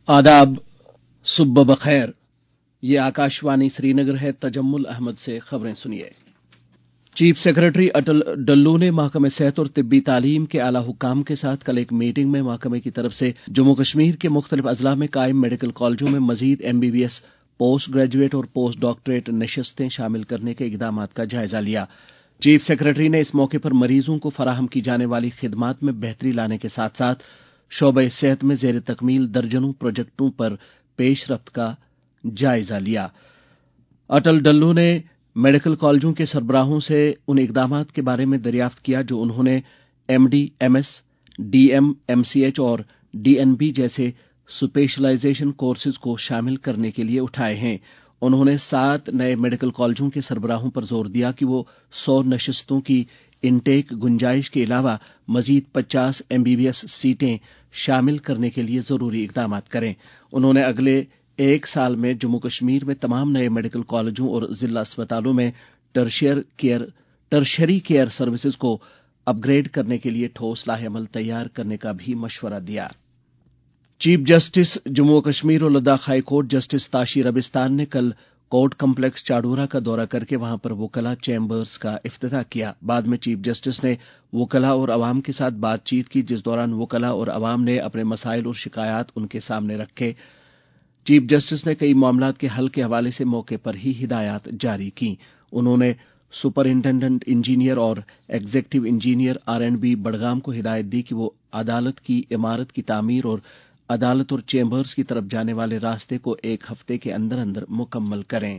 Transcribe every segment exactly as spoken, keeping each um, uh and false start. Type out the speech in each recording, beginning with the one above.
आदाब, सुबह बखैर। ये आकाशवाणी श्रीनगर है। तजम्मुल अहमद से खबरें सुनिए। चीफ सेक्रेटरी अटल डल्लू ने महकमे सेहत और तिब्बी तालीम के आला हुकाम के साथ कल एक मीटिंग में महकमे की तरफ से जम्मू कश्मीर के मुख्तलिफ अजला में कायम मेडिकल कॉलेजों में मजीद एमबीबीएस पोस्ट ग्रेजुएट और पोस्ट डॉक्टरेट नशस्तें शामिल करने के इकदामात का जायजा लिया। चीफ सेक्रेटरी ने इस मौके पर मरीजों को फराहम की जाने वाली खिदमात में बेहतरी लाने के साथ साथ शोबे सेहत में जेर तकमील दर्जनों प्रोजेक्टों पर पेशरफ्त का जायजा लिया। अटल डल्लू ने मेडिकल कॉलेजों के सरबराहों से उन इकदामात के बारे में दरियाफ्त किया जो उन्होंने एमडी, एमएस, डीएम, एमसीएच और डीएनबी जैसे स्पेशलाइजेशन कोर्सेज को शामिल करने के लिए उठाए हैं। उन्होंने सात नए मेडिकल कॉलेजों के सरबराहों पर जोर दिया कि वो सौ नशस्तों की इनटेक गुंजाइश के अलावा मजीद पचास एमबीबीएस सीटें शामिल करने के लिए जरूरी इकदामात करें। उन्होंने अगले एक साल में जम्मू कश्मीर में तमाम नए मेडिकल कॉलेजों और जिला अस्पतालों में tertiary care tertiary care services को अपग्रेड करने के लिए ठोस लाहे-अमल तैयार करने का भी मशवरा दिया। चीफ जस्टिस जम्मू कश्मीर और Ladakh high court justice Tashi Rabstan ने कल कोर्ट कम्प्लेक्स चाडोरा का दौरा करके वहां पर वकला चैम्बर्स का इफ्तिताह किया। बाद में चीफ जस्टिस ने वकला और अवाम के साथ बातचीत की, जिस दौरान वकला और अवाम ने अपने मसाइल और शिकायत उनके सामने रखे। चीफ जस्टिस ने कई मामलात के हल के हवाले से मौके पर ही हिदायत जारी की। उन्होंने सुपरिंटेंडेंट इंजीनियर और executive engineer R and B Budgam को हिदायत दी कि वो अदालत की इमारत की तामीर और अदालत और चैम्बर्स की तरफ जाने वाले रास्ते को एक हफ्ते के अंदर अंदर मुकम्मल करें।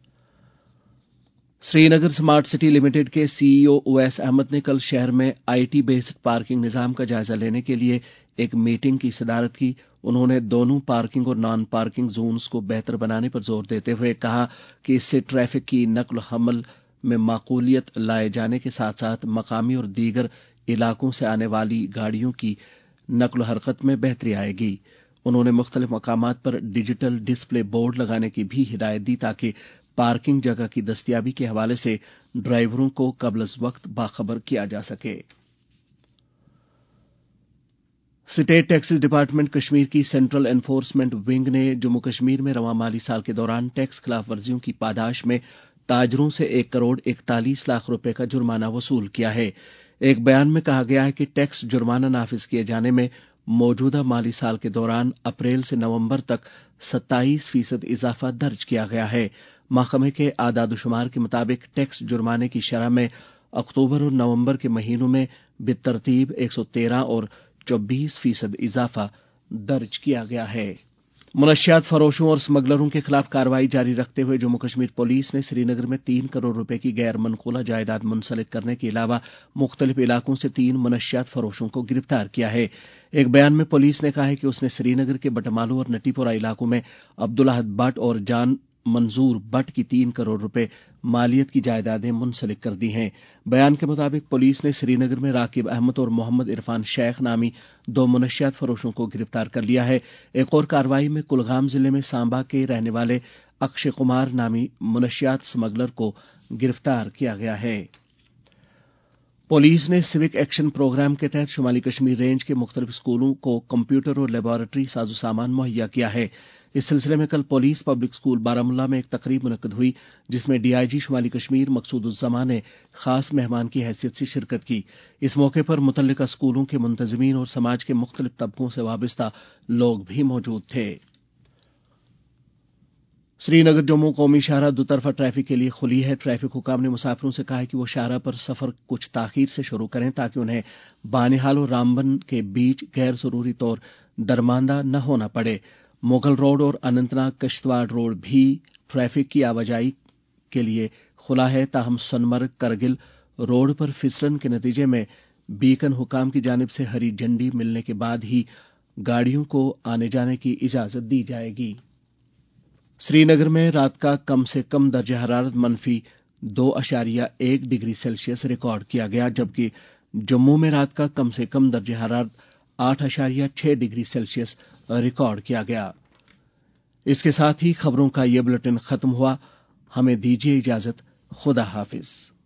श्रीनगर स्मार्ट सिटी लिमिटेड के सीईओ उवैस अहमद ने कल शहर में आईटी बेस्ड पार्किंग निजाम का जायजा लेने के लिए एक मीटिंग की सदारत की। उन्होंने दोनों पार्किंग और नॉन पार्किंग जोन्स को बेहतर बनाने पर जोर देते हुए कहा कि इससे ट्रैफिक की नक्ल हमल में माकूलियत लाए जाने के साथ साथ मकामी और दीगर इलाकों से आने वाली गाड़ियों की नक्ल हरकत में बेहतरी आएगी। उन्होंने मुख्तलिफ मकामात पर डिजिटल डिस्प्ले बोर्ड लगाने की भी हिदायत दी ताकि पार्किंग जगह की दस्तयाबी के हवाले से ड्राइवरों को कबल अज वक्त बाखबर किया जा सके। स्टेट टैक्सेस डिपार्टमेंट कश्मीर की सेंट्रल एनफोर्समेंट विंग ने जम्मू कश्मीर में रवां माली साल के दौरान टैक्स खिलाफ वर्जियों की पादाश में ताजरों से एक करोड़ इकतालीस लाख रुपए का जुर्माना वसूल किया है। एक बयान में कहा गया है कि टैक्स जुर्माना नाफिज किए जाने में मौजूदा माली साल के दौरान अप्रैल से नवंबर तक सत्ताईस फीसद इजाफा दर्ज किया गया है। महकमे के आदादुशुमार के मुताबिक टैक्स जुर्माने की शरह में अक्टूबर और नवंबर के महीनों में बेतरतीब एक सौ तेरह और चौबीस फीसद इजाफा दर्ज किया गया है। मुनशियात फरोशों और स्मगलरों के खिलाफ कार्रवाई जारी रखते हुए जम्मू कश्मीर पुलिस ने श्रीनगर में तीन करोड़ रुपए की गैर मनकूला जायदाद मुंसलिक करने के अलावा मुख्तलिफ इलाकों से तीन मुनशियात फरोशों को गिरफ्तार किया है। एक बयान में पुलिस ने कहा है कि उसने श्रीनगर के बटमालू और नटीपुरा इलाकों में अब्दुल अहद भट्ट और जान मंजूर भट्ट की तीन करोड़ रुपए मालियत की जायदादें मुंसलिक कर दी हैं। बयान के मुताबिक पुलिस ने श्रीनगर में राकिब अहमद और मोहम्मद इरफान शेख नामी दो मुनशियात फरोशों को गिरफ्तार कर लिया है। एक और कार्रवाई में कुलगाम जिले में सांबा के रहने वाले अक्षय कुमार नामी मुनशियात स्मगलर को गिरफ्तार किया गया है। पुलिस ने सिविक एक्शन प्रोग्राम के तहत शुमाली कश्मीर रेंज के मुख्तलिफ स्कूलों को कंप्यूटर और लेबोरेटरी साजो सामान मुहैया किया है। इस सिलसिले में कल पुलिस पब्लिक स्कूल बारामुल्ला में एक तकरीब मुनक्कद हुई, जिसमें डीआईजी शुमाली कश्मीर मकसूदुज्जमा ने खास मेहमान की हैसियत से शिरकत की। इस मौके पर मुतल्लिका स्कूलों के मुंतजिमीन और समाज के मुख्तलिफ तबकों से वाबस्ता लोग भी मौजूद थे। श्रीनगर जम्मू कौमी शाहराह दुतरफा ट्रैफिक के लिए खुली है। ट्रैफिक हुकाम ने मुसाफिरों से कहा है कि वो शाहराह पर सफर कुछ ताखीर से शुरू करें ताकि उन्हें बानिहाल और रामबन के बीच गैर जरूरी तौर दरमांदा न होना पड़े। मुगल रोड और अनंतनाग कश्तवाड़ रोड भी ट्रैफिक की आवाजाही के लिए खुला है, ताहम सोनमर्ग करगिल रोड पर फिसलन के नतीजे में बीकन हुकाम की जानिब से हरी झंडी मिलने के बाद ही गाड़ियों को आने जाने की इजाजत दी जाएगी। श्रीनगर में रात का कम से कम दर्जा हरारत मनफी दो अशारिया एक डिग्री सेल्सियस रिकॉर्ड किया गया, जबकि जम्मू में रात का कम से कम दर्जा हरारत आठ अशारिया छह डिग्री सेल्सियस रिकॉर्ड किया गया। इसके साथ ही खबरों का यह बुलेटिन खत्म हुआ। हमें दीजिए इजाजत। खुदा हाफिज।